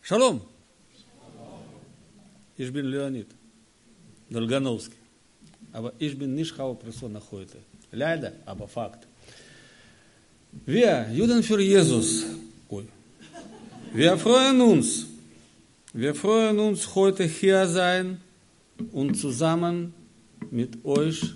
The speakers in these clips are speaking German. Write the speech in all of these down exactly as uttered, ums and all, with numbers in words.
Shalom. Ich bin Leonid Dolganowski. Aber ich bin nicht Hauptperson heute. Leider, aber Fakt. Wir, Juden für Jesus, ui, wir freuen uns. Wir freuen uns, heute hier sein und zusammen mit euch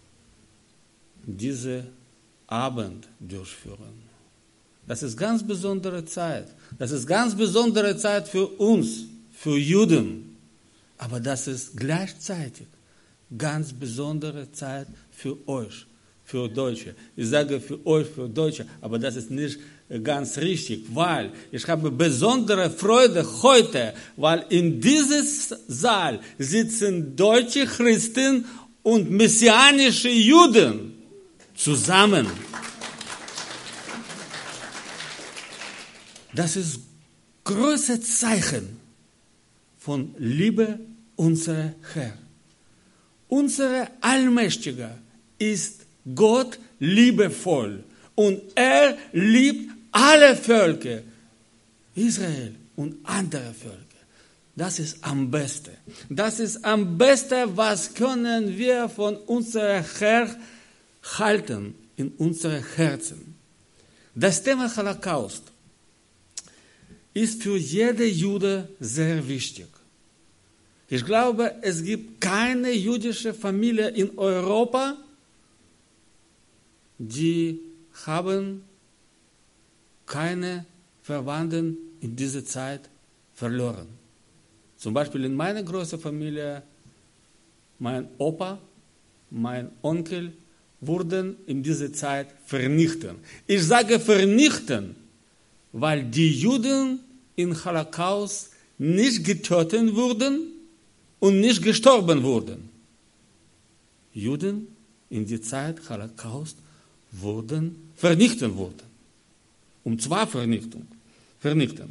diese Abend durchführen. Das ist ganz besondere Zeit. Das ist ganz besondere Zeit für uns, für Juden. Aber das ist gleichzeitig ganz besondere Zeit für euch, für Deutsche. Ich sage für euch, für Deutsche, aber das ist nicht ganz richtig, weil ich habe besondere Freude heute, weil in diesem Saal sitzen deutsche Christen und messianische Juden zusammen. Das ist großes Zeichen von Liebe unserer Herr. Unser Allmächtiger ist Gott liebevoll und er liebt alle Völker, Israel und andere Völker. Das ist am besten. Das ist am besten, was können wir von unserem Herr halten in unseren Herzen. Das Thema Holocaust ist für jeden Jude sehr wichtig. Ich glaube, es gibt keine jüdische Familie in Europa, die haben keine Verwandten in dieser Zeit verloren. Zum Beispiel in meiner großen Familie, mein Opa, mein Onkel wurden in dieser Zeit vernichtet. Ich sage vernichten, weil die Juden im Holocaust nicht getötet wurden und nicht gestorben wurden. Juden in der Zeit Holocaust wurden vernichtet wurden. Und zwar Vernichtung. Vernichten.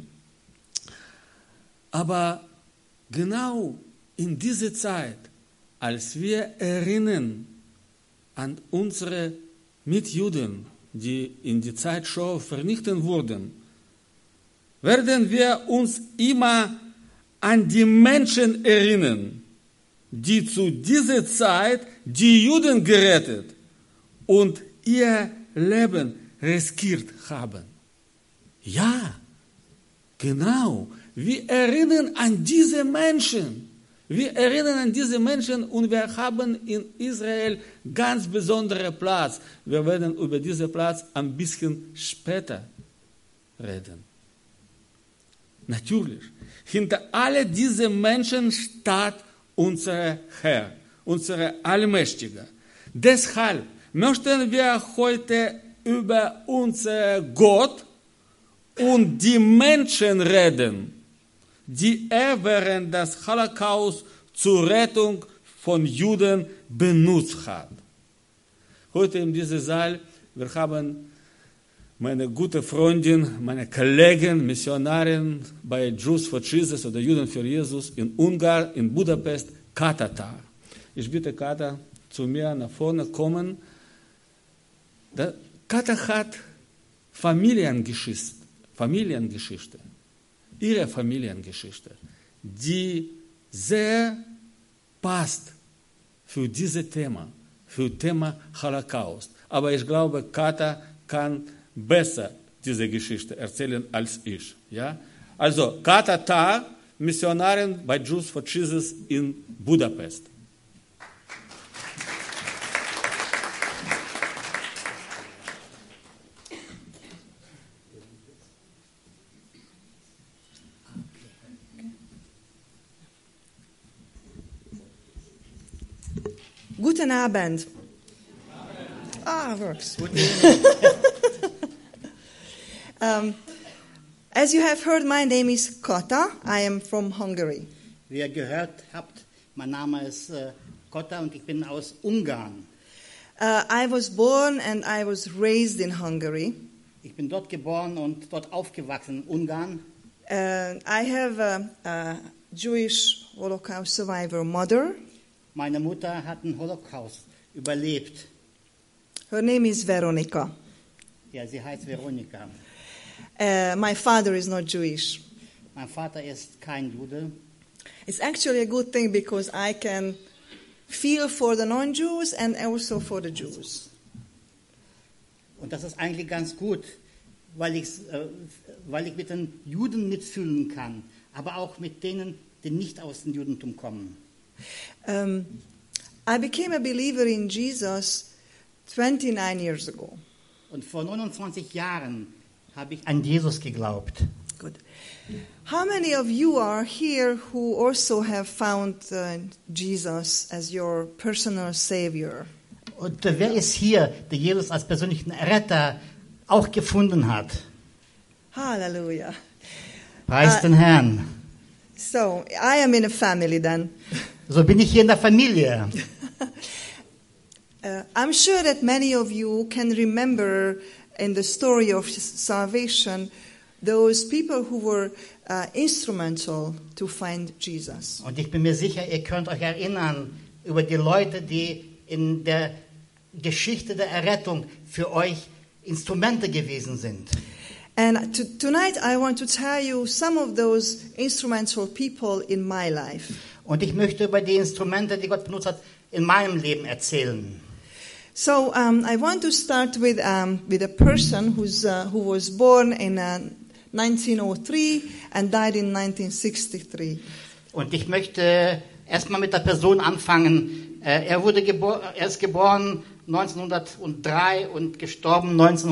Aber genau in dieser Zeit, als wir erinnern an unsere Mitjuden, die in der Zeit schon vernichtet wurden, werden wir uns immer an die Menschen erinnern, die zu dieser Zeit die Juden gerettet und ihr Leben riskiert haben. Ja, genau. Wir erinnern an diese Menschen. Wir erinnern an diese Menschen und wir haben in Israel ganz besonderen Platz. Wir werden über diesen Platz ein bisschen später reden. Natürlich, hinter all diesen Menschen steht unser Herr, unser Allmächtiger. Deshalb möchten wir heute über unseren Gott und die Menschen reden, die er während des Holocaust zur Rettung von Juden benutzt hat. Heute in diesem Saal, wir haben meine gute Freundin, meine Kollegin, Missionarin bei Jews for Jesus oder Juden für Jesus in Ungarn, in Budapest, Kata Tar. Ich bitte Kata, zu mir nach vorne kommen. Kata hat Familiengeschichte, Familiengeschichte, ihre Familiengeschichte, die sehr passt für dieses Thema, für das Thema Holocaust. Aber ich glaube, Kata kann besser diese Geschichte erzählen als ich. Ja? Also, Kata Tar, Missionarin bei Jews for Jesus in Budapest. Guten Abend. Ah, works. um, as you have heard, my name is Kata. I am from Hungary. Wie ihr gehört habt, mein Name ist äh, Kata und ich bin aus Ungarn. Uh, I was born and I was raised in Hungary. Ich bin dort geboren und dort aufgewachsen, in Ungarn. Uh, I have a, a Jewish Holocaust survivor mother. Meine Mutter hat den Holocaust überlebt. Her name is Veronica. Ja, sie heißt Veronika. Uh, my father is not Jewish. Mein Vater ist kein Jude. It's actually a good thing because I can feel for the non-Jews and also for the Jews. Und das ist eigentlich ganz gut, weil ich, äh, weil ich mit den Juden mitfühlen kann, aber auch mit denen, die nicht aus dem Judentum kommen. Um, I became a believer in Jesus twenty-nine years ago. Und vor neunundzwanzig Jahren habe ich an Jesus geglaubt. Good. How many of you are here who also have found uh, Jesus as your personal Savior? Und äh, wer ist hier, der Jesus als persönlichen Retter auch gefunden hat? Hallelujah. Preis Äh, den Herrn. So, I am in a family then. So bin ich hier in der Familie. Uh, I'm sure that many of you can remember in the story of salvation those people who were uh, instrumental to find Jesus. Und ich bin mir sicher, ihr könnt euch erinnern über die Leute, die in der Geschichte der Errettung für euch Instrumente gewesen sind. And to, tonight I want to tell you some of those instrumental people in my life. Und ich möchte über die Instrumente, die Gott benutzt hat, in meinem Leben erzählen. So um, I want to start with um, with a person who's uh, who was born in uh, nineteen oh three and died in nineteen sixty-three. Und ich möchte erstmal mit der Person anfangen. Äh, Er wurde gebor- er ist geboren neunzehnhundertdrei und gestorben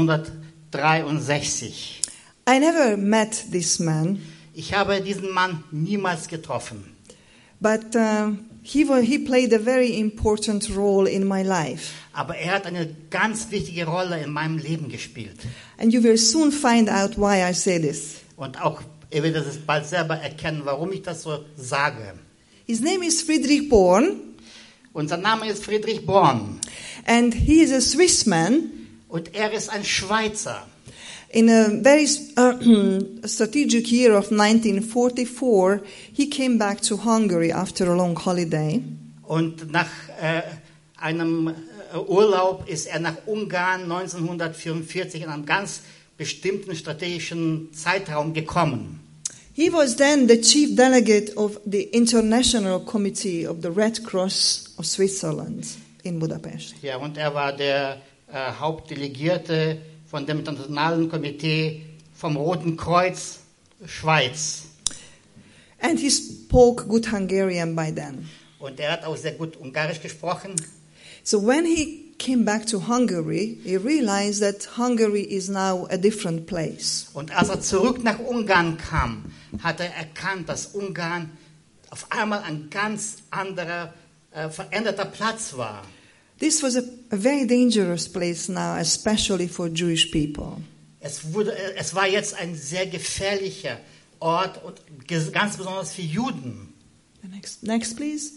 neunzehnhundertdreiundsechzig. I never met this man, Ich habe diesen Mann niemals getroffen. but uh, he wa- he played a very important role in my life. Aber er hat eine ganz wichtige Rolle in meinem Leben gespielt. And you will soon find out why I say this. Und auch, ihr werdet es bald selber erkennen, warum ich das so sage. His name is Friedrich Born, Und sein Name ist Friedrich Born. and he is a Swiss man. Und er ist ein Schweizer. In a very uh, strategic year of nineteen forty-four, he came back to Hungary after a long holiday. Und nach äh, einem äh, Urlaub ist er nach Ungarn neunzehnhundertvierundvierzig in einem ganz bestimmten strategischen Zeitraum gekommen. He was then the chief delegate of the International Committee of the Red Cross of Switzerland in Budapest. Ja, und er war der äh, Hauptdelegierte von dem Internationalen Komitee vom Roten Kreuz Schweiz. And he spoke good Hungarian by then. Und er hat auch sehr gut Ungarisch gesprochen. So when he came back to Hungary, he realized that Hungary is now a different place. Und als er zurück nach Ungarn kam, hat er erkannt, dass Ungarn auf einmal ein ganz anderer, äh, veränderter Platz war. This was a, a very dangerous place now, especially for Jewish people. Es, wurde, es war jetzt ein sehr gefährlicher Ort und ges- ganz besonders für Juden. The next, next, please.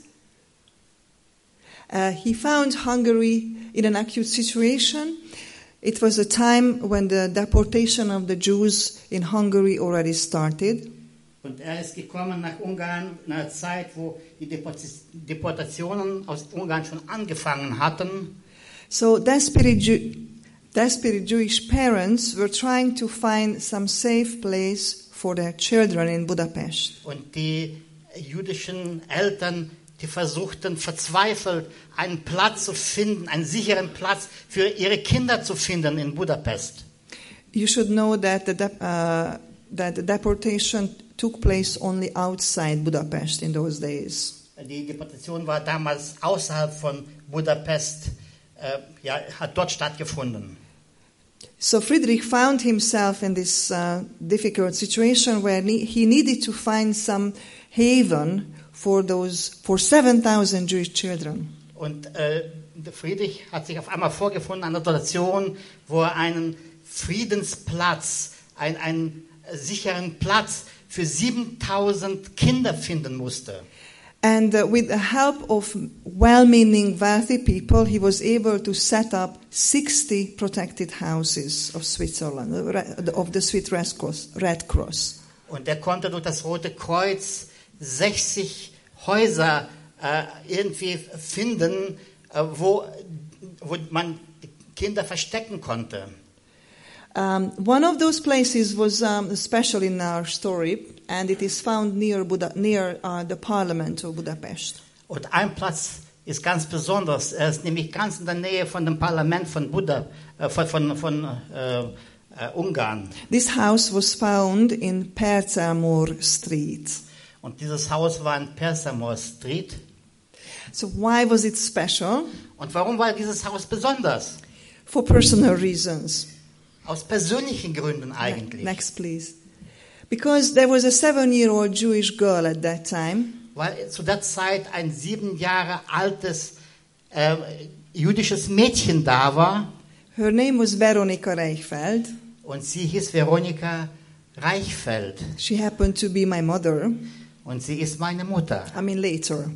Uh, he found Hungary in an acute situation. It was a time when the deportation of the Jews in Hungary already started. Und er ist gekommen nach Ungarn in einer Zeit, wo die Deport- Deportationen aus Ungarn schon angefangen hatten. So desperate, Jew- desperate Jewish parents were trying to find some safe place for their children in Budapest. Und die jüdischen Eltern, die versuchten verzweifelt, einen Platz zu finden, einen sicheren Platz für ihre Kinder zu finden in Budapest. You should know that the, de- uh, that the deportation took place only outside Budapest in those days. Die Deportation war damals außerhalb von Budapest, äh, ja, hat dort stattgefunden. So Friedrich found himself in this uh, difficult situation where ne- he needed to find some haven for those for seven thousand Jewish children. Und äh, Friedrich hat sich auf einmal vorgefunden an einer Situation, wo er einen Friedensplatz, ein, einen sicheren Platz für siebentausend Kinder finden musste. And uh, with the help of well-meaning, wealthy people, he was able to set up sixty protected houses of Switzerland, uh, re- of the Swiss Red Cross. Red Cross. Und er konnte durch das Rote Kreuz sechzig Häuser äh, irgendwie finden, äh, wo, wo man die Kinder verstecken konnte. Um, one of those places was um, special in our story, and it is found near, Buda- near uh, the Parliament of Budapest. Und ein Platz ist ganz besonders. Er ist nämlich ganz in der Nähe von dem Parlament von Buda, äh, von, von, von äh, äh, Ungarn. This house was found in Percelmor Street. Und dieses Haus war in Percelmor Street. So why was it special? Und warum war dieses Haus besonders? For personal reasons. Aus persönlichen Gründen eigentlich. Next, please. Because there was a seven-year-old Jewish girl at that time. Weil zu der Zeit ein sieben Jahre altes äh, jüdisches Mädchen da war. Her name was Veronika Reichfeld. Und sie hieß Veronika Reichfeld. She happened to be my mother. Und sie ist meine Mutter. I mean later.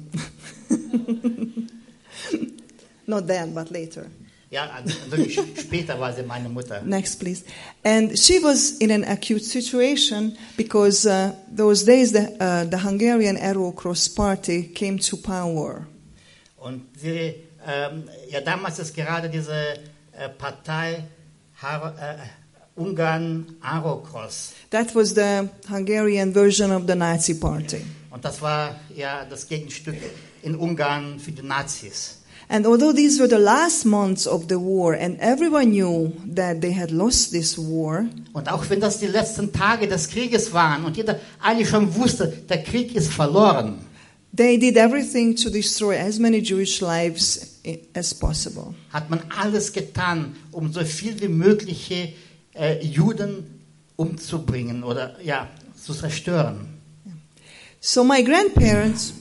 Not then, but later. Ja, natürlich später war sie meine Mutter. Next, please. And she was in an acute situation because uh, those days the, uh, the Hungarian Arrow Cross Party came to power. Und sie, ähm, ja, damals ist gerade diese äh, Partei Har äh, Ungarn Arrow Cross. That was the Hungarian version of the Nazi Party. Und das war ja das Gegenstück in Ungarn für die Nazis. And although these were the last months of the war and everyone knew that they had lost this war, Und auch wenn das die letzten Tage des Krieges waren und jeder eigentlich schon wusste, der Krieg ist verloren, they did everything to destroy as many Jewish lives as possible. hat man alles getan, um so viel wie mögliche äh, Juden umzubringen oder ja, zu zerstören. So my grandparents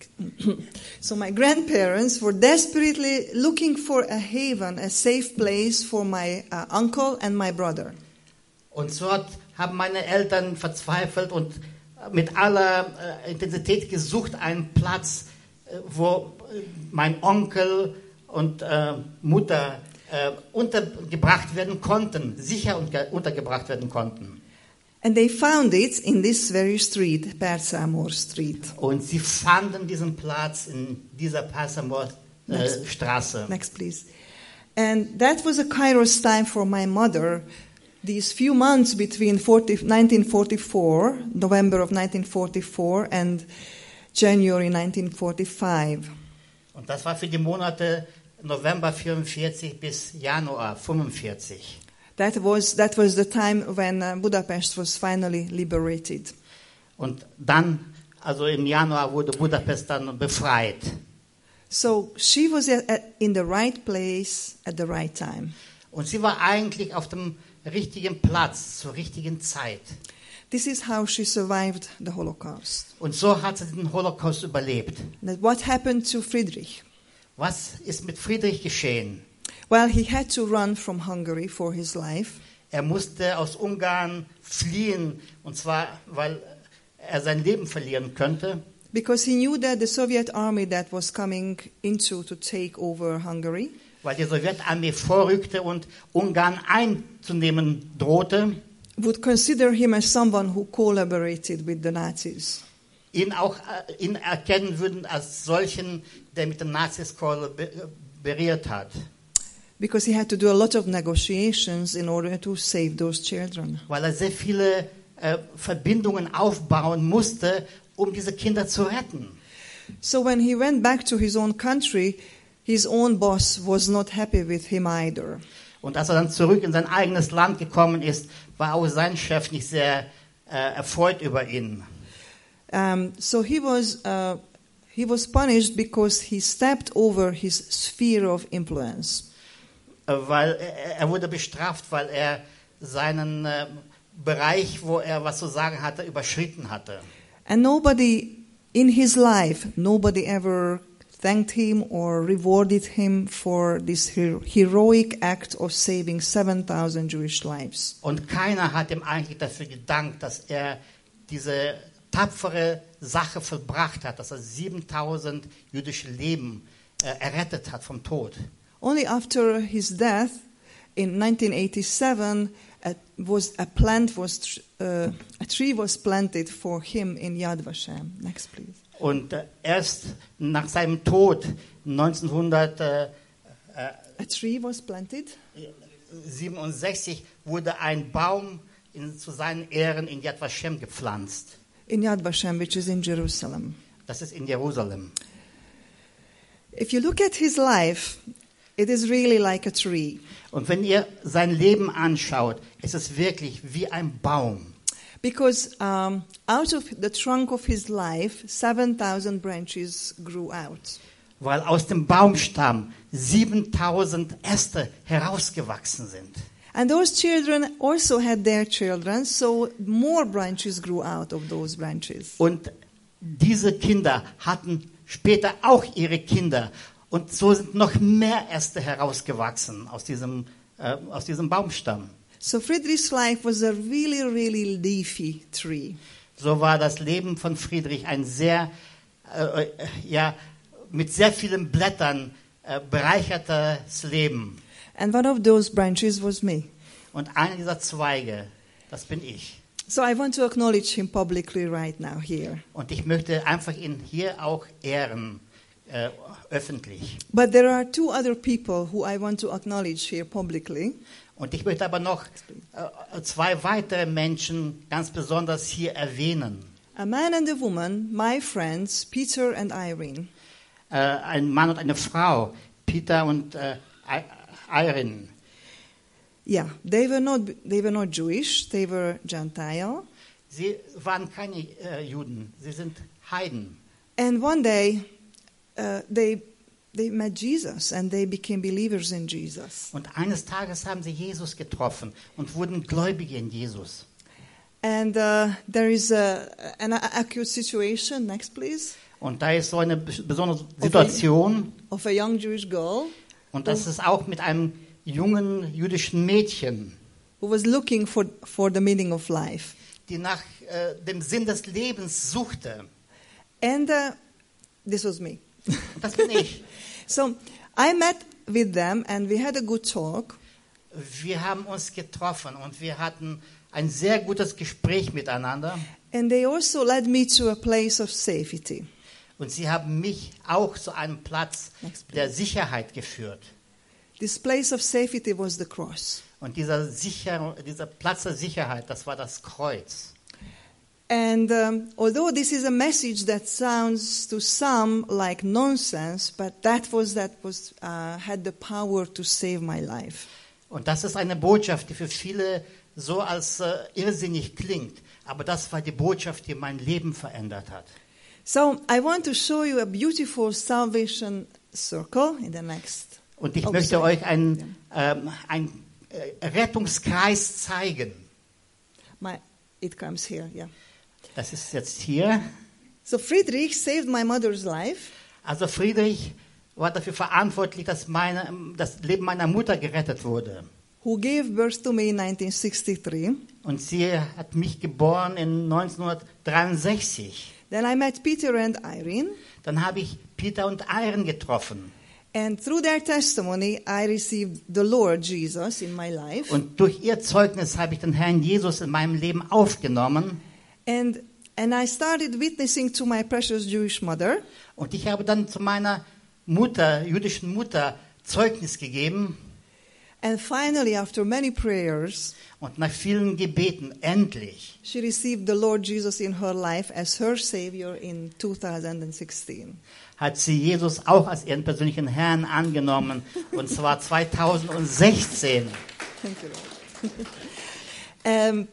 So my grandparents were desperately looking for a haven, a safe place for my uh, uncle and my brother. Und so hat, haben meine Eltern verzweifelt und mit aller äh, Intensität gesucht, einen Platz, äh, wo äh, mein Onkel und äh, Mutter äh, untergebracht werden konnten, sicher und untergebracht werden konnten. And they found it in this very street, Percelmor Street. Und sie fanden diesen Platz in dieser Percelmor äh, Straße. Next, please. And that was a kairos time for my mother. These few months between nineteen forty-four, November of nineteen forty-four, and January nineteen forty-five. Und das war für die Monate November vierundvierzig bis Januar fünfundvierzig. That was that was the time when uh, Budapest was finally liberated. Und dann, also im Januar, wurde Budapest dann befreit. So she was at, at, in the right place at the right time. Und sie war eigentlich auf dem richtigen Platz zur richtigen Zeit. This is how she survived the Holocaust. Und so hat sie den Holocaust überlebt. Now, what happened to Friedrich? Was ist mit Friedrich geschehen? Well, he had to run from Hungary for his life. Er musste aus Ungarn fliehen, und zwar, weil er sein Leben verlieren könnte. Because he knew that the Soviet army that was coming into to take over Hungary, weil die Sowjetarmee vorrückte und Ungarn einzunehmen drohte, would consider him as someone who collaborated with the Nazis. ihn auch äh, ihn erkennen würden als solchen, der mit den Nazis kollaboriert hat. Because he had to do a lot of negotiations in order to save those children. Weil er sehr viele äh, Verbindungen aufbauen musste, um diese Kinder zu retten. So when he went back to his own country, his own boss was not happy with him either. Und als er dann zurück in sein eigenes Land gekommen ist, war auch sein Chef nicht sehr äh, erfreut über ihn. Um, so he was uh, he was punished because he stepped over his sphere of influence. Weil er, er wurde bestraft, weil er seinen äh, Bereich, wo er was zu sagen hatte, überschritten hatte. And nobody in his life, nobody ever thanked him or rewarded him for this her- heroic act of saving seven thousand Jewish lives. Und keiner hat ihm eigentlich dafür gedankt, dass er diese tapfere Sache vollbracht hat, dass er siebentausend jüdische Leben äh, errettet hat vom Tod. Only after his death in nineteen eighty-seven, a, was a plant was uh, a tree was planted for him in Yad Vashem. Next, please. Und äh, erst nach seinem Tod neunzehnhundertsiebenundsechzig A tree was planted. wurde ein Baum in, zu seinen Ehren in Yad Vashem gepflanzt. in Yad Vashem, which is in Jerusalem. Das ist in Jerusalem. If you look at his life, it is really like a tree. Und wenn ihr sein Leben anschaut, ist es wirklich wie ein Baum. Because um, out of the trunk of his life, seven thousand branches grew out. Weil aus dem Baumstamm siebentausend Äste herausgewachsen sind. And those children also had their children, so more branches grew out of those branches. Und diese Kinder hatten später auch ihre Kinder. Und so sind noch mehr Äste herausgewachsen aus diesem, äh, aus diesem Baumstamm. So Friedrich's life was a really, really leafy tree. So war das Leben von Friedrich ein sehr, äh, äh, ja, mit sehr vielen Blättern äh, bereichertes Leben. And one of those branches was me. Und einer dieser Zweige, das bin ich. So I want to acknowledge him publicly right now here. Und ich möchte einfach ihn hier auch ehren, äh, öffentlich. But there are two other people who I want to acknowledge here publicly. Und ich möchte aber noch äh, zwei weitere Menschen ganz besonders hier erwähnen. A man and a woman, my friends, Peter and Irene. Äh, ein Mann und eine Frau, Peter und äh, Irene. Yeah, they were not they were not Jewish, they were Gentile. Sie waren keine äh, Juden, sie sind Heiden. And one day uh, they they met Jesus and they became believers in Jesus. Und eines Tages haben sie Jesus getroffen und wurden Gläubige in Jesus. And uh, there is a, an acute situation, next please, Und da ist so eine besondere Situation. of a young Jewish girl Und das ist auch mit einem jungen jüdischen Mädchen, who was looking for, for the meaning of life. die nach äh, dem Sinn des Lebens suchte. And uh, this was me. Und das bin ich. So I met with them and we had a good talk. Wir haben uns getroffen und wir hatten ein sehr gutes Gespräch miteinander. And they also led me to a place of safety. Und sie haben mich auch zu einem Platz der Sicherheit geführt. This place of safety was the cross. Und dieser, Sicher, dieser Platz der Sicherheit, das war das Kreuz. And um, although this is a message that sounds to some like nonsense, but that was that was uh, had the power to save my life. Und das ist eine Botschaft, die für viele so als äh, irrsinnig klingt. Aber das war die Botschaft, die mein Leben verändert hat. So I want to show you a beautiful salvation circle in the next. Und ich Oh, möchte sorry. euch einen, ähm, einen äh, Rettungskreis zeigen. My, it comes here, yeah. Das ist jetzt hier. So Friedrich saved my mother's life. Also Friedrich war dafür verantwortlich, dass meine, das Leben meiner Mutter gerettet wurde. Who gave birth to me in nineteen sixty-three. Und sie hat mich geboren in neunzehnhundertdreiundsechzig. Then I met Peter and Irene, Dann habe ich Peter und Irene getroffen. and through their testimony, I received the Lord Jesus in my life. Und durch ihr Zeugnis habe ich den Herrn Jesus in meinem Leben aufgenommen. And and I started witnessing to my precious Jewish mother. Und ich habe dann zu meiner Mutter, jüdischen Mutter, Zeugnis gegeben. And finally, after many prayers, Und nach vielen Gebeten, endlich, she received the Lord Jesus in her life as her Savior in two thousand sixteen. hat sie Jesus auch als ihren persönlichen Herrn angenommen. Und zwar zweitausendsechzehn. Thank you, Lord. um,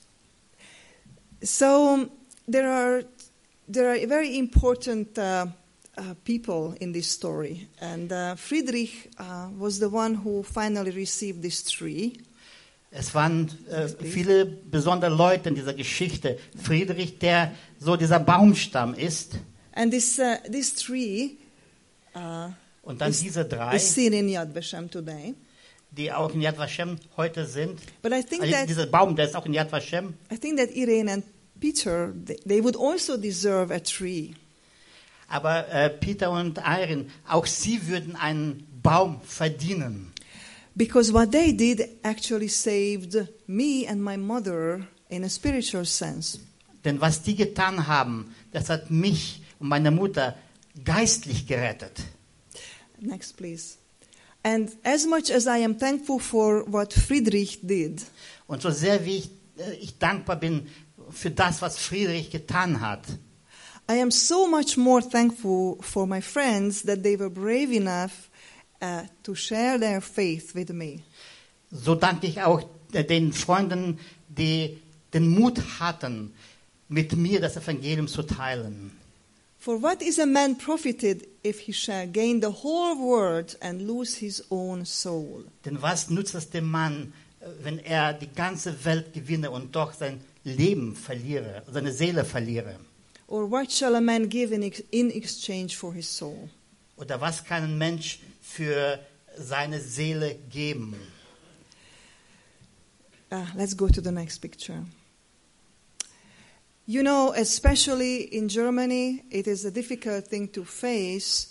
so there are there are very important uh, uh, people in this story, and uh, Friedrich uh, was the one who finally received this tree. Es waren äh, viele besondere Leute in dieser Geschichte. Friedrich, der so dieser Baumstamm ist. And this uh, this tree uh, Und dann is, diese drei, is seen in Yad Vashem today. die auch in Yad Vashem heute sind. But I think Also that dieser Baum, der ist auch in Yad Vashem. I think that Irene and Peter they, they would also deserve a tree. Aber äh, Peter und Irene, auch sie würden einen Baum verdienen. Because what they did actually saved me and my mother in a spiritual sense. Denn was die getan haben, das hat mich und meine Mutter geistlich gerettet. Next, please. And as much as I am thankful for what Friedrich did, Und so sehr wie ich, äh, ich dankbar bin für das, was Friedrich getan hat, I am so much more thankful for my friends that they were brave enough uh, to share their faith with me. so danke ich auch äh, den Freunden, die den Mut hatten, mit mir das Evangelium zu teilen. For what is a man profited if he shall gain the whole world and lose his own soul? Denn was nützt es dem Mann, äh, wenn er die ganze Welt gewinne und doch sein Leben verliere, seine Seele verliere? Or what shall a man give in, ex- in exchange for his soul? Oder was kann ein Mensch für seine Seele geben? Uh, let's go to the next picture. You know, especially in Germany, it is a difficult thing to face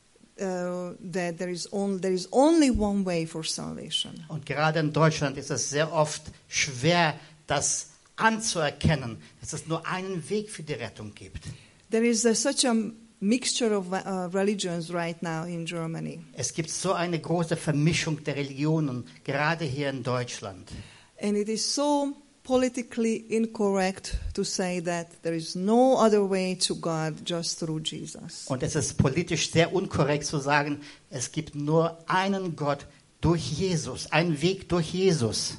uh, that there is, on, there is only one way for salvation. Und gerade in Deutschland ist es sehr oft schwer, das anzuerkennen, dass es nur einen Weg für die Rettung gibt. There is uh, such a mixture of uh, religions right now in Germany. Es gibt so eine große Vermischung der Religionen, gerade hier in Deutschland. And it is so politically incorrect to say that there is no other way to God just through Jesus. Und es ist politisch sehr unkorrekt zu sagen, es gibt nur einen Gott durch Jesus, einen Weg durch Jesus.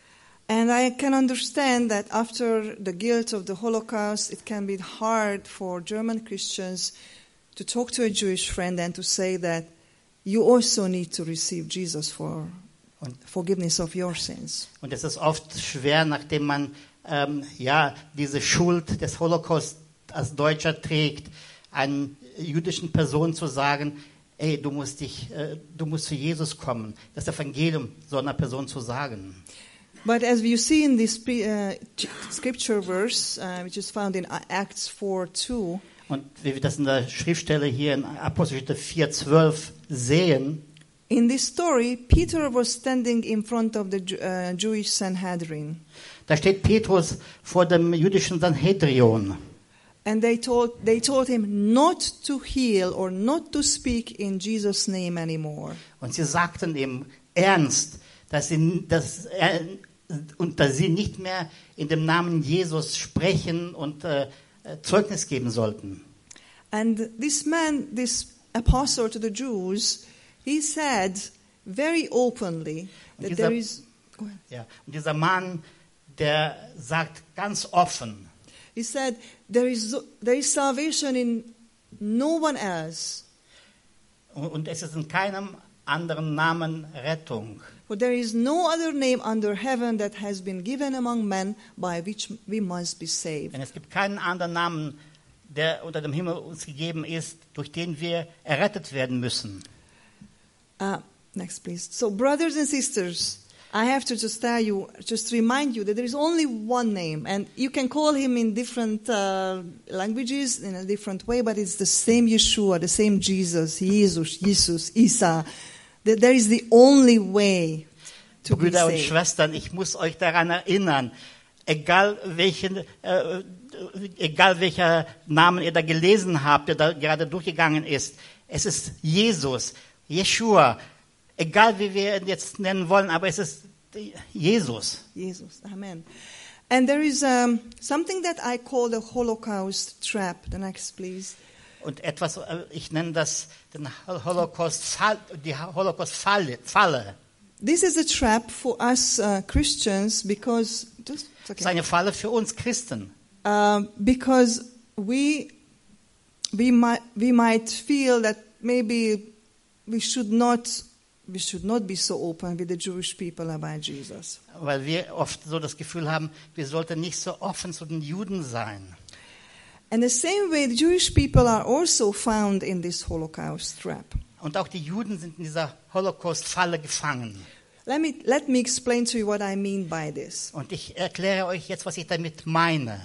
And I can understand that after the guilt of the Holocaust, it can be hard for German Christians to talk to a Jewish friend and to say that you also need to receive Jesus for Und, forgiveness of your sins. und es ist oft schwer, nachdem man ähm, ja, diese Schuld des Holocaust als Deutscher trägt, einer jüdischen Person zu sagen, ey, du musst, dich, äh, du musst zu Jesus kommen. Das Evangelium so einer Person zu sagen. But as you see in this uh, scripture verse, uh, which is found in Acts four two, Und wie wir das in der Schriftstelle hier in Apostelgeschichte vier zwölf sehen, in this story, Peter was standing in front of the uh, Jewish Sanhedrin. da steht Petrus vor dem jüdischen Sanhedrion. And they told, they told him not to heal or not to speak in Jesus' name anymore. Und sie sagten ihm ernst, dass sie, dass er, und dass sie nicht mehr in dem Namen Jesus sprechen und äh, Zeugnis geben sollten. And this man, this apostle to the Jews, he said very openly that dieser- there is. Go ahead. Ja. Und dieser Mann, der sagt ganz offen, He said there is there is salvation in no one else, und, und es ist in keinem anderen Namen Rettung. for there is no other name under heaven that has been given among men by which we must be saved. Denn es gibt keinen anderen Namen, der unter dem Himmel uns gegeben ist, durch den wir errettet werden müssen. Uh, next, please. So, brothers and sisters, I have to just tell you, just remind you that there is only one name, and you can call him in different uh, languages, in a different way, but it's the same Yeshua, the same Jesus, Jesus, Jesus, Isa. That there is the only way to be Brüder und saved. Schwestern, ich muss euch daran erinnern, egal welchen, äh, egal welcher Namen ihr da gelesen habt, der da gerade durchgegangen ist, es ist Jesus, Jeshua, egal wie wir ihn jetzt nennen wollen, aber es ist Jesus. Jesus, Amen. And there is um, something that I call the Holocaust trap. The next, please. Und etwas, äh, ich nenne das den Holocaust, die Holocaust-Falle. Falle. This is a trap for us uh, Christians because just it's Das ist okay. eine Falle für uns Christen. Um, because we we might we might feel that maybe we should not we should not be so open with the Jewish people about Jesus. Weil wir oft so das Gefühl haben, wir sollten nicht so offen zu den Juden sein. And the same way, the Jewish people are also found in this Holocaust trap. Und auch die Juden sind in dieser Holocaust-Falle gefangen. Let me let me explain to you what I mean by this. Und ich erkläre euch jetzt, was ich damit meine.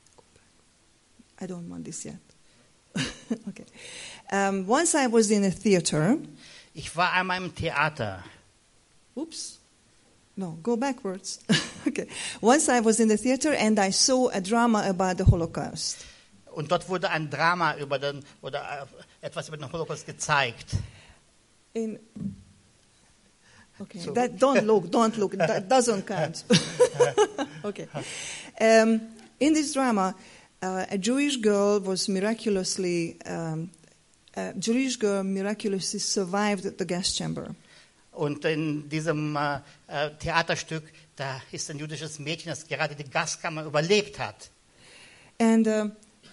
I don't want this yet. Okay. Um, once I was in a theater. Ich war einmal im Theater. Oops. No, go backwards. Okay. Once I was in the theater and I saw a drama about the Holocaust. Und dort wurde ein Drama über den, oder etwas über den Holocaust gezeigt. In, Okay, So. that, don't look, don't look. That doesn't count. Okay. Um, in this drama, uh, a Jewish girl was miraculously, um, a Jewish girl miraculously survived the gas chamber. Und in diesem äh, äh, Theaterstück, da ist ein jüdisches Mädchen, das gerade die Gaskammer überlebt hat. And uh,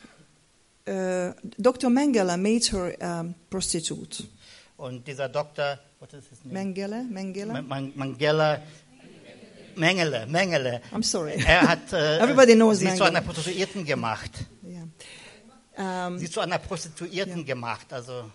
uh, Doctor Mengele made her um, prostitute. Und dieser Doktor, what is his name? Mengele, Mengele. Man- Man- Mangela, Mengele, Mengele. I'm sorry. Er hat äh, Everybody knows sie Mengele. zu einer Prostituierten gemacht. Yeah. Um, Sie zu einer Prostituierten gemacht. Also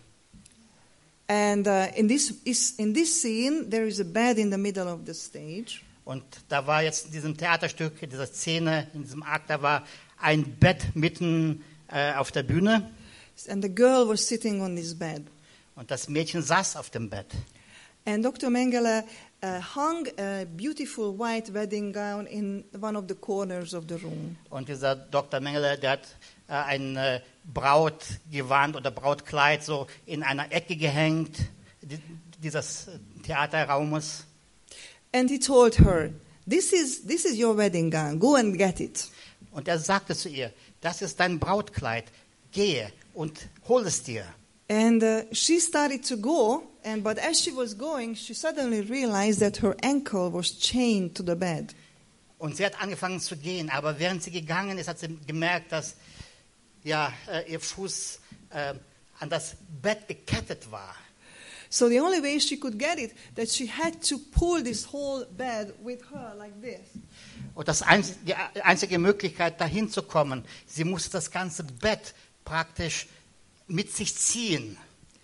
and uh, in this is in this scene, there is a bed in the middle of the stage. und da war jetzt in diesem Theaterstück, in dieser Szene, in diesem Akt, da war ein Bett mitten äh, auf der Bühne And the girl was sitting on this bed. und das Mädchen saß auf dem Bett. And Doctor Mengele uh, hung a beautiful white wedding gown in one of the corners of the room. Und dieser Doktor Mengele, der hat äh, ein äh, Brautgewand oder Brautkleid so in einer Ecke gehängt, di- dieses Theaterraumes. And he told her, this is, this is your wedding gown. Go and get it. Und er sagte zu ihr, das ist dein Brautkleid, gehe und hol es dir. And uh, she started to go, and but as she was going, she suddenly realized that her ankle was chained to the bed. Und sie hat angefangen zu gehen, aber während sie gegangen ist, hat sie gemerkt, dass ja, äh, ihr Fuß äh, an das Bett gekettet war. So the only way she could get it, that she had to pull this whole bed with her like this. Und das einzige, die einzige Möglichkeit, dahin zu kommen, sie musste das ganze Bett praktisch mit sich ziehen.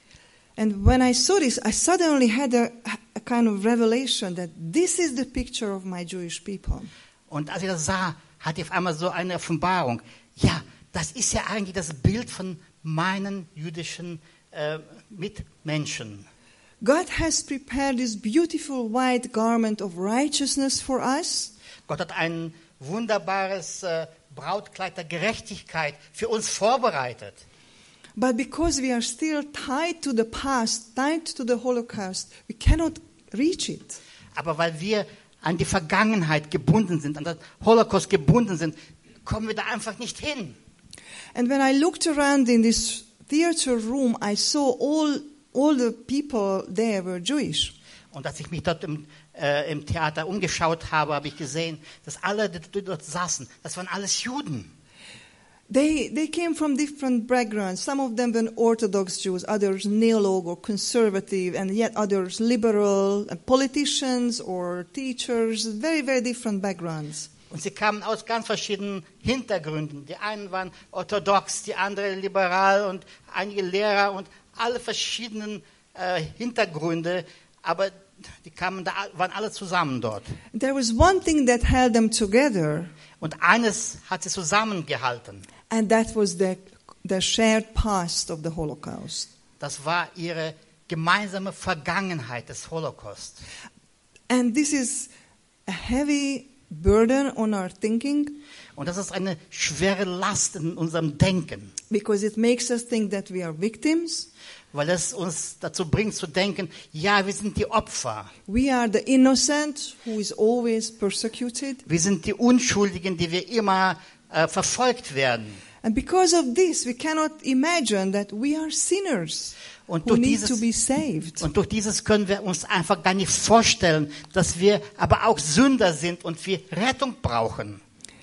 And when I saw this, I suddenly had a, a kind of revelation that this is the picture of my Jewish people. Und als ich das sah, hatte ich auf einmal so eine Offenbarung. Ja, das ist ja eigentlich das Bild von meinen jüdischen äh, Mitmenschen. God has prepared this beautiful white garment of righteousness for us. Gott hat ein wunderbares äh, Brautkleid der Gerechtigkeit für uns vorbereitet. But because we are still tied to the past, tied to the Holocaust, we cannot reach it. Aber weil wir an die Vergangenheit gebunden sind, an den Holocaust gebunden sind, kommen wir da einfach nicht hin. And when I looked around in this theater room, I saw all, all the people there were Jewish. Und als ich mich dort im, äh, im Theater umgeschaut habe, habe ich gesehen, dass alle, die dort saßen, das waren alles Juden. They, they came from different backgrounds. Some of them were Orthodox Jews, others neolog or conservative, and yet others liberal, uh, politicians or teachers, very, very different backgrounds. Und sie kamen aus ganz verschiedenen Hintergründen. Die einen waren orthodox, die anderen liberal und einige Lehrer und alle verschiedenen äh, Hintergründe, aber die kamen da, waren alle zusammen dort. There was one thing that held them together, Und eines hat sie zusammengehalten. and that was the, the shared past of the Holocaust. Das war ihre gemeinsame Vergangenheit des Holocaust. And this is a heavy burden on our thinking, Und das ist eine schwere Last in unserem Denken, because it makes us think that we are victims. weil es uns dazu bringt zu denken, ja, wir sind die Opfer. We are the innocent who is always persecuted. Wir sind die Unschuldigen, die wir immer äh, verfolgt werden. And because of this, we cannot imagine that we are sinners Und who durch, need dieses, to be saved. und durch dieses können wir uns einfach gar nicht vorstellen, dass wir aber auch Sünder sind und wir Rettung brauchen.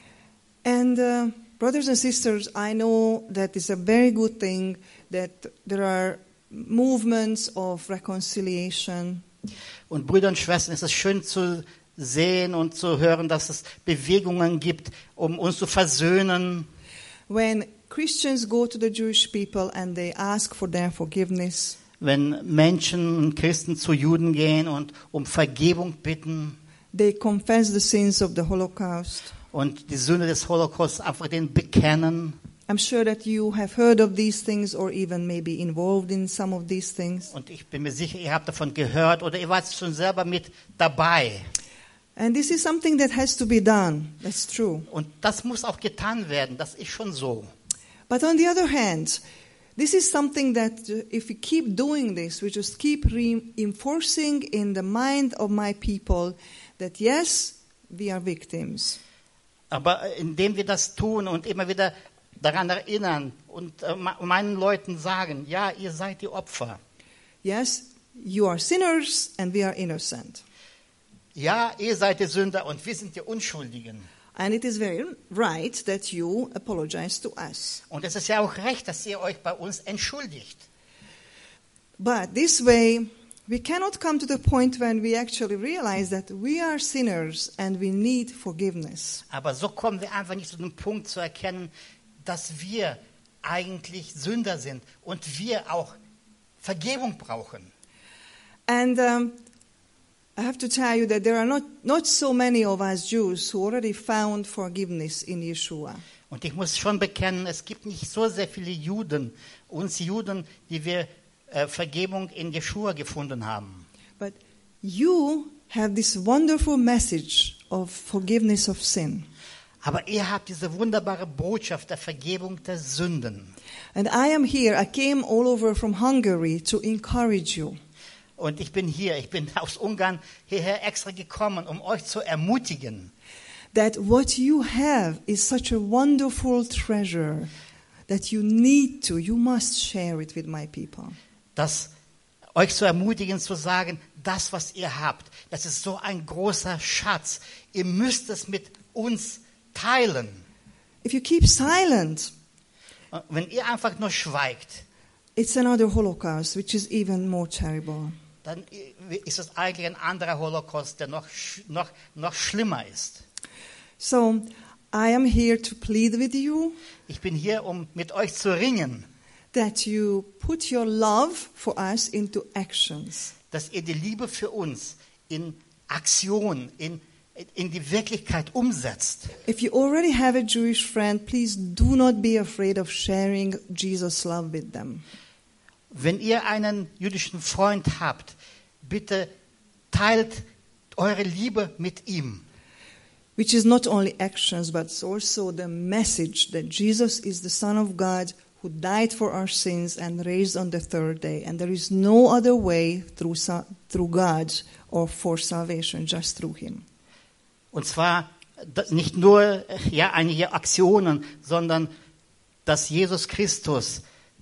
And uh, brothers and sisters, I know that it's a very good thing that there are movements of reconciliation. Und Brüder und Schwestern, es ist schön zu sehen und zu hören, dass es Bewegungen gibt, um uns zu versöhnen. When Christians go to the Jewish people and they ask for their forgiveness, Wenn Menschen und Christen zu Juden gehen und um Vergebung bitten they confess the sins of the Holocaust. und die Sünde des Holocaust einfach den bekennen. I'm sure that you have heard of these things or even maybe involved in some of these things. Und ich bin mir sicher, ihr habt davon gehört oder ihr wart schon selber mit dabei. And this is something that has to be done. That's true. Und das muss auch getan werden, das ist schon so. But on the other hand, This is something that uh, if we keep doing this, we just keep reinforcing in the mind of my people that yes, we are victims. Aber indem wir das tun und immer wieder daran erinnern und äh, meinen Leuten sagen, ja, ihr seid die Opfer. Yes, you are sinners and we are innocent. Ja, ihr seid die Sünder und wir sind die Unschuldigen. And it is very right that you apologize to us. Und es ist ja auch recht, dass ihr euch bei uns entschuldigt. But this way, we cannot come to the point when we actually realize that we are sinners and we need forgiveness. Aber so kommen wir einfach nicht zu dem Punkt zu erkennen, dass wir eigentlich Sünder sind und wir auch Vergebung brauchen. And um, I have to tell you that there are not, not so many of us Jews who already found forgiveness in Yeshua. Und ich muss schon bekennen, es gibt nicht so sehr viele Juden, uns Juden, die wir äh, Vergebung in Jeshua gefunden haben. But you have this wonderful message of forgiveness of sin. Aber ihr habt diese wunderbare Botschaft der Vergebung der Sünden. And I am here, I came all over from Hungary to encourage you. Und ich bin hier, ich bin aus Ungarn hierher extra gekommen, um euch zu ermutigen. That what you have is such a wonderful treasure that you need to, you must share it with my people. Das euch zu ermutigen, zu sagen, das, was ihr habt, das ist so ein großer Schatz. Ihr müsst es mit uns teilen. If you keep silent, Und wenn ihr einfach nur schweigt, it's another Holocaust, which is even more terrible. dann ist es eigentlich ein anderer Holocaust, der noch, noch, noch schlimmer ist. So, I am here to plead with you Ich bin hier, um mit euch zu ringen, that you put your love for us into actions. dass ihr die Liebe für uns in Aktion, in, in die Wirklichkeit umsetzt. If you already have a Jewish friend, please do not be afraid of sharing Jesus' love with them. Wenn ihr einen jüdischen Freund habt, bitte teilt eure Liebe mit ihm. Which is not only actions, but it's also the message that Jesus is the Son of God who died for our sins and raised on the third day. And there is no other way through, through God or for salvation, just through Him. Und zwar nicht nur ja, einige Aktionen, sondern dass Jesus Christus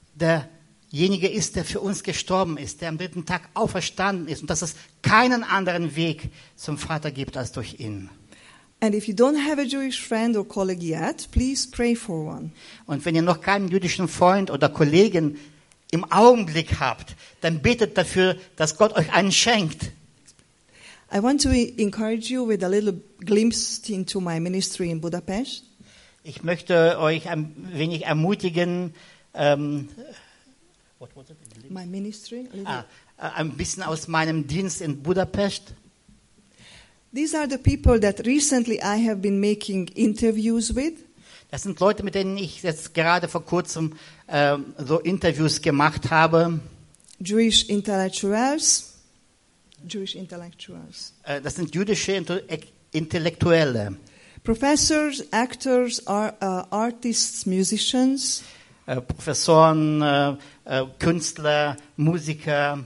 derjenige ist, der für uns gestorben ist, der am dritten Tag auferstanden ist und dass es keinen anderen Weg zum Vater gibt als durch ihn. And if you don't have a Jewish friend or colleague yet, please pray for one. Und wenn ihr noch keinen jüdischen Freund oder Kollegen im Augenblick habt, dann betet dafür, dass Gott euch einen schenkt. I want to encourage you with a little glimpse into my ministry in Budapest. Ich möchte euch ein wenig ermutigen, ähm, what was it? My ministry? A little. Ah, ein bisschen aus meinem Dienst in Budapest. These are the people that recently I have been making interviews with. Das sind Leute, mit denen ich jetzt gerade vor kurzem ähm, so Interviews gemacht habe. Jewish intellectuals. Jewish intellectuals. Äh, das sind jüdische Intellektuelle. Professors, actors, ar- uh, artists, musicians. Äh, Professoren, äh, äh, Künstler, Musiker.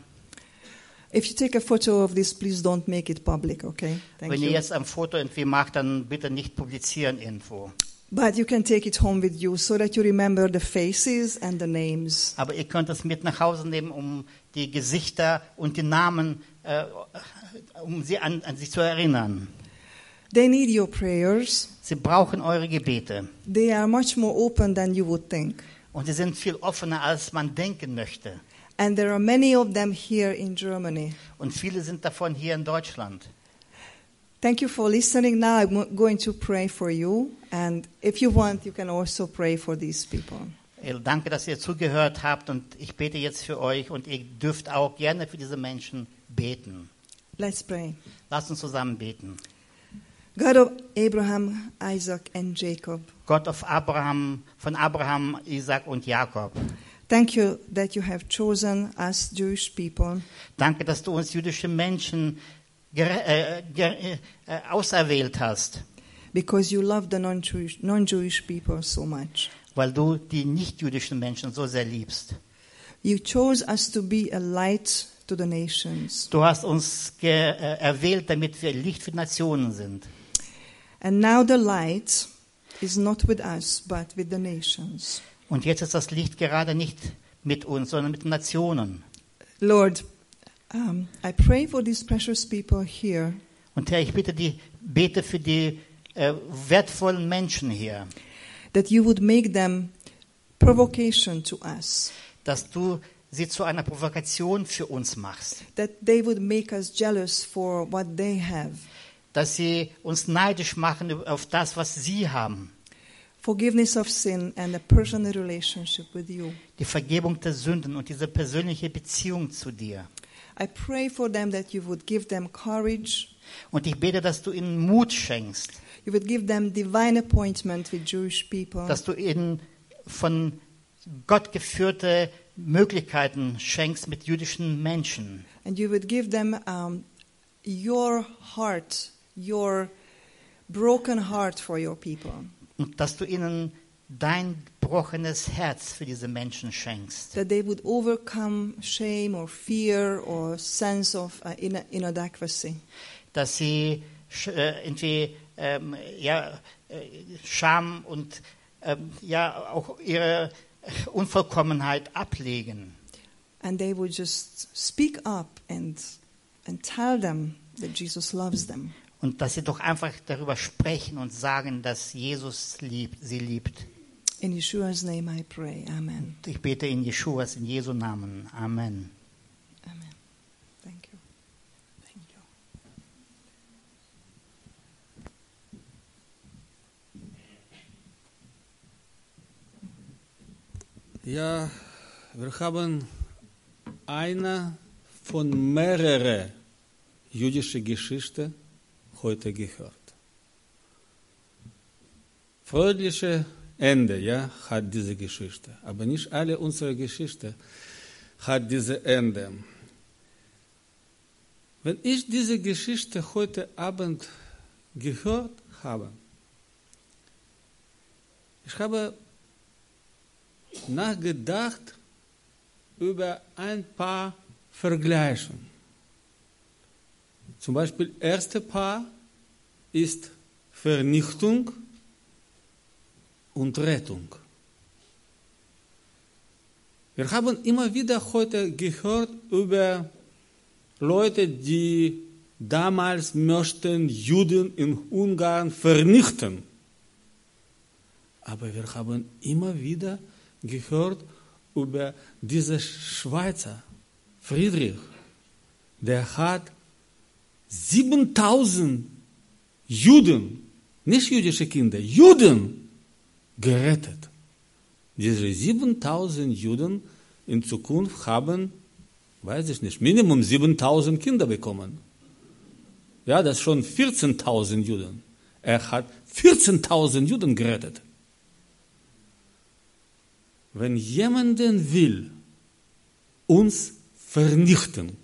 If you take a photo of this, please don't make it public, okay? Thank Wenn you. ihr jetzt ein Foto irgendwie macht, dann bitte nicht publizieren irgendwo. But you can take it home with you so that you remember the faces and the names. Aber ihr könnt es mit nach Hause nehmen, um die Gesichter und die Namen, äh, um sie an, an sich zu erinnern. They need your prayers. Sie brauchen eure Gebete. They are much more open than you would think. Und sie sind viel offener, als man denken möchte. And there are many of them here in Germany. Und viele sind davon hier in Deutschland. Thank you for listening. Now I'm going to pray for you. And if you want, you can also pray for these people. Danke, dass ihr zugehört habt. Und ich bete jetzt für euch. Und ihr dürft auch gerne für diese Menschen beten. Let's pray. Lasst uns zusammen beten. God of Abraham, Isaac and Jacob. Gott auf Abraham, von Abraham, Isaac und Jakob. Thank you that you have chosen us Jewish people. Danke, dass du uns jüdische Menschen ger- äh, ger- äh, auserwählt hast, Because you love the non-Jewish, non-Jewish people so much. weil du die nicht-jüdischen Menschen so sehr liebst. You chose us to be a light to the nations. Du hast uns ge- äh, erwählt, damit wir Licht für die Nationen sind. And now the light is not with us, but with the nations. Und jetzt ist das Licht gerade nicht mit uns, sondern mit den Nationen. Lord, um, I pray for these precious people here, Und Herr, ich bitte die, bete für die äh, wertvollen Menschen hier, that you would make them provocation to us, dass du sie zu einer Provokation für uns machst, that they would make us jealous for what they have. dass sie uns neidisch machen auf das, was sie haben. Forgiveness of sin and a personal relationship with you. Die Vergebung der Sünden und diese persönliche Beziehung zu dir. I pray for them that you would give them courage, Und ich bete, dass du ihnen Mut schenkst, you would give them divine appointment with Jewish people, dass du ihnen von Gott geführte Möglichkeiten schenkst mit jüdischen Menschen. and you would give them um, your heart, your broken heart for your people. Und dass du ihnen dein gebrochenes Herz für diese Menschen schenkst. That they would overcome shame or fear or sense of uh, ina- inadequacy. Dass sie sch- äh, irgendwie ähm, ja, äh, Scham und ähm, ja auch ihre Unvollkommenheit ablegen. And they would just speak up and, and tell them that Jesus loves them. Und dass sie doch einfach darüber sprechen und sagen, dass Jesus liebt, sie liebt. In Yeshua's name I pray. Amen. Ich bete in Jeschuas, in Jesu Namen. Amen. Amen. Thank you. Thank you. Ja, wir haben eine von mehreren jüdischen Geschichten heute gehört. Fröhliche Ende, ja, hat diese Geschichte. Aber nicht alle unsere Geschichte hat diese Ende. Wenn ich diese Geschichte heute Abend gehört habe, ich habe nachgedacht über ein paar Vergleiche. Zum Beispiel, erste Paar ist Vernichtung und Rettung. Wir haben immer wieder heute gehört über Leute, die damals möchten Juden in Ungarn vernichten. Aber wir haben immer wieder gehört über diesen Schweizer Friedrich, der hat siebentausend Juden, nicht jüdische Kinder, Juden gerettet. Diese siebentausend Juden in Zukunft haben, weiß ich nicht, Minimum siebentausend Kinder bekommen. Ja, das ist schon vierzehntausend Juden. Er hat vierzehntausend Juden gerettet. Wenn jemanden will, uns vernichten,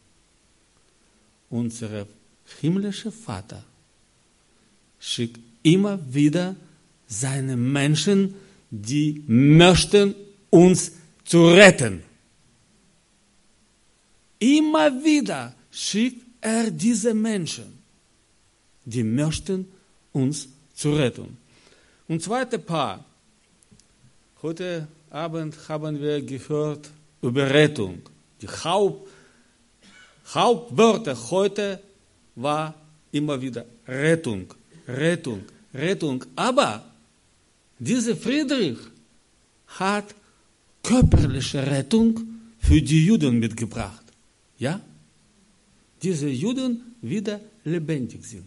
unser himmlischer Vater schickt immer wieder seine Menschen, die möchten uns zu retten. Immer wieder schickt er diese Menschen, die möchten uns zu retten. Und zweite Paar. Heute Abend haben wir gehört über Rettung. Die Haupt, Hauptwörter heute war immer wieder Rettung, Rettung, Rettung. Aber dieser Friedrich hat körperliche Rettung für die Juden mitgebracht. Ja? Diese Juden wieder lebendig sind.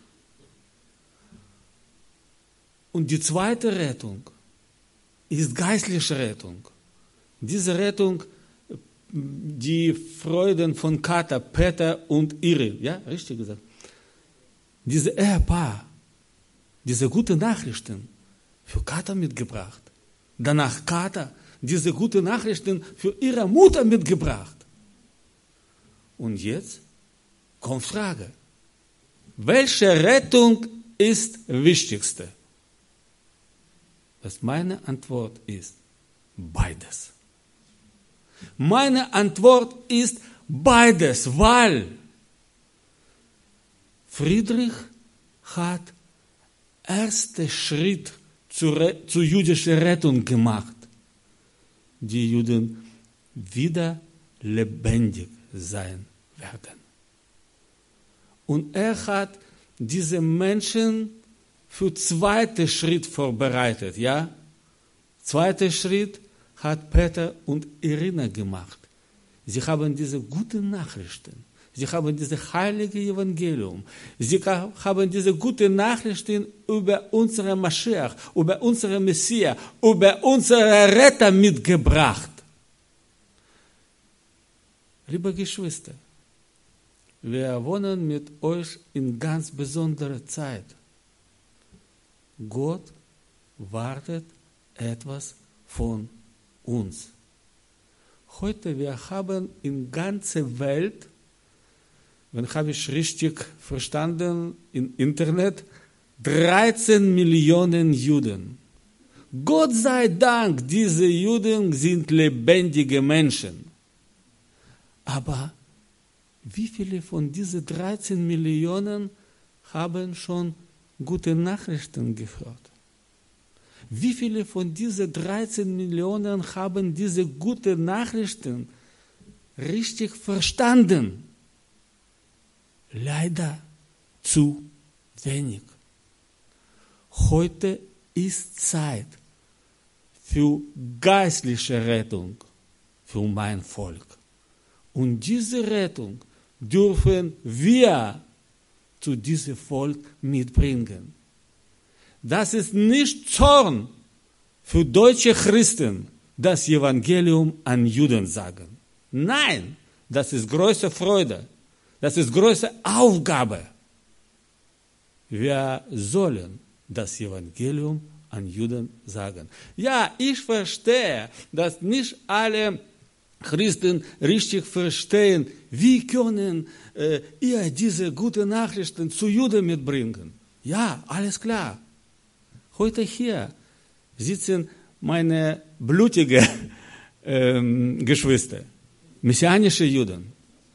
Und die zweite Rettung ist geistliche Rettung. Diese Rettung, die Freuden von Kata, Peter und Irin, ja, richtig gesagt. Diese Ehepaar, diese guten Nachrichten für Kata mitgebracht. Danach Kata diese guten Nachrichten für ihre Mutter mitgebracht. Und jetzt kommt Frage. Welche Rettung ist wichtigste? Was meine Antwort ist, beides. Meine Antwort ist beides, weil Friedrich hat ersten Schritt zur, zur jüdischen Rettung gemacht. Die Juden wieder lebendig sein werden. Und er hat diese Menschen für den zweiten Schritt vorbereitet. Ja? Zweiter Schritt hat Peter und Irina gemacht. Sie haben diese guten Nachrichten. Sie haben dieses heilige Evangelium. Sie haben diese guten Nachrichten über unseren Maschiach, über unseren Messias, über unseren Retter mitgebracht. Liebe Geschwister, wir wohnen mit euch in ganz besonderer Zeit. Gott wartet etwas von uns. Heute wir haben in der ganzen Welt, wenn habe ich richtig verstanden, im Internet, dreizehn Millionen Juden. Gott sei Dank, diese Juden sind lebendige Menschen. Aber wie viele von diesen dreizehn Millionen haben schon gute Nachrichten gehört? Wie viele von diesen dreizehn Millionen haben diese guten Nachrichten richtig verstanden? Leider zu wenig. Heute ist Zeit für geistliche Rettung für mein Volk. Und diese Rettung dürfen wir zu diesem Volk mitbringen. Das ist nicht Zorn für deutsche Christen, das Evangelium an Juden sagen. Nein, das ist große Freude. Das ist große Aufgabe. Wir sollen das Evangelium an Juden sagen. Ja, ich verstehe, dass nicht alle Christen richtig verstehen, wie können äh, ihr diese guten Nachrichten zu Juden mitbringen. Ja, alles klar. Heute hier sitzen meine blutigen ähm, Geschwister, messianische Juden.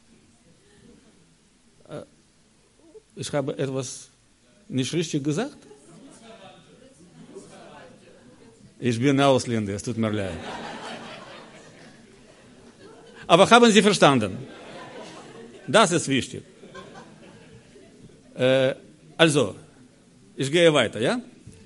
Äh, ich habe etwas nicht richtig gesagt? Ich bin Ausländer, es tut mir leid. Aber haben Sie verstanden? Das ist wichtig. Äh, also, ich gehe weiter, ja?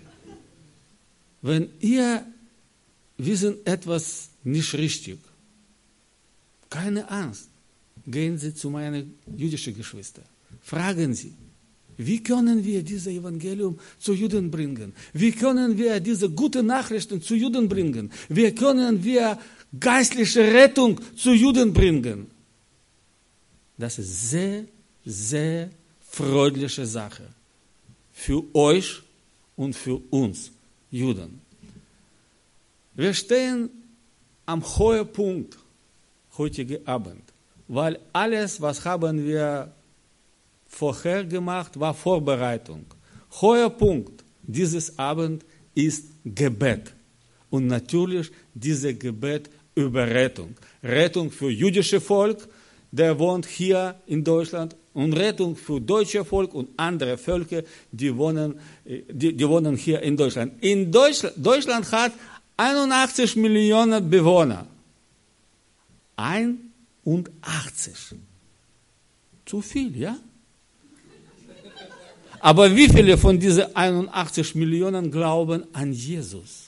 Wenn ihr wissen etwas nicht richtig, keine Angst, gehen Sie zu meinen jüdischen Geschwistern. Fragen Sie, wie können wir dieses Evangelium zu Juden bringen? Wie können wir diese guten Nachrichten zu Juden bringen? Wie können wir geistliche Rettung zu Juden bringen? Das ist sehr, sehr freudige Sache für euch und für uns Juden. Wir stehen am Höhepunkt heutigen Abend, weil alles, was haben wir vorher gemacht, war Vorbereitung. Höhepunkt dieses Abend ist Gebet. Und natürlich dieses Gebet über Rettung. Rettung für jüdische Volk, der wohnt hier in Deutschland, und Rettung für deutsche Volk und andere Völker, die wohnen, die, die wohnen hier in Deutschland. In Deutschland, Deutschland hat einundachtzig Millionen Bewohner. einundachtzig. Zu viel, ja? Aber wie viele von diesen einundachtzig Millionen glauben an Jesus?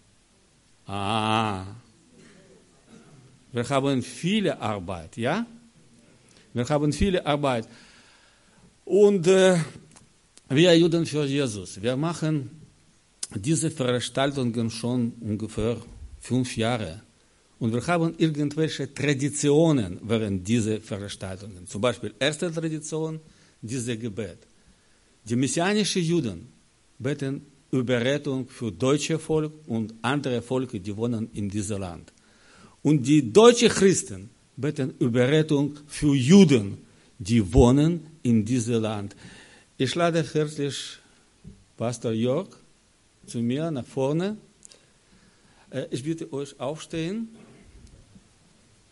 Ah, wir haben viele Arbeit, ja? Wir haben viele Arbeit. Und äh, wir Juden für Jesus, wir machen diese Veranstaltungen schon ungefähr fünf Jahre. Und wir haben irgendwelche Traditionen während dieser Veranstaltungen. Zum Beispiel erste Tradition, dieses Gebet. Die messianischen Juden beten über Rettung für deutsche Volk und andere Völker, die wohnen in diesem Land. Und die deutschen Christen beten über Rettung für Juden, die wohnen in diesem Land. Ich lade herzlich Pastor Jörg zu mir nach vorne. Ich bitte euch aufstehen.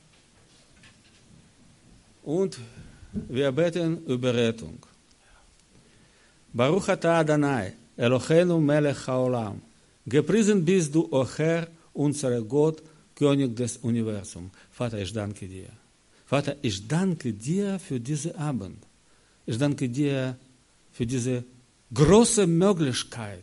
Und wir beten über Rettung. Baruch atah Adonai, Eloheinu melech haolam. Gepriesen bist du, o Herr, unser Gott, König des Universums. Vater, ich danke dir. Vater, ich danke dir für diesen Abend. Ich danke dir für diese große Möglichkeit,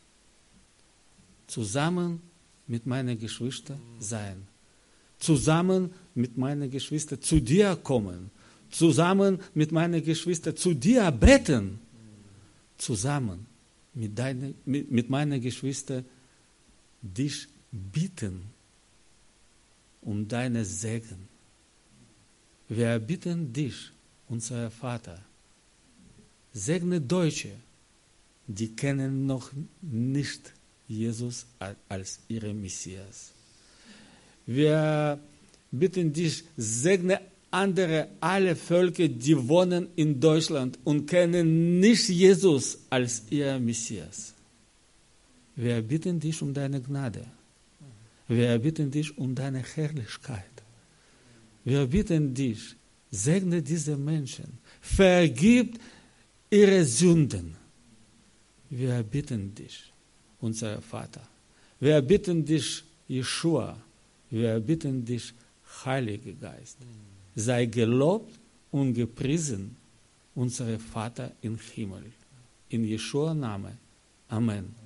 zusammen mit meinen Geschwistern sein, zusammen mit meinen Geschwistern zu dir kommen, zusammen mit meinen Geschwistern zu dir beten, zusammen mit, deine, mit, mit meinen Geschwistern dich bitten um deine Segen. Wir bitten dich, unser Vater, segne Deutsche, die kennen noch nicht Jesus als ihren Messias. Wir bitten dich, segne andere, alle Völker, die wohnen in Deutschland und kennen nicht Jesus als ihr Messias. Wir bitten dich um deine Gnade. Wir bitten dich um deine Herrlichkeit. Wir bitten dich, segne diese Menschen, vergib ihre Sünden. Wir bitten dich, unser Vater. Wir bitten dich, Jeshua. Wir bitten dich, Heiliger Geist. Sei gelobt und gepriesen, unser Vater im Himmel. In Jeshua Name. Amen.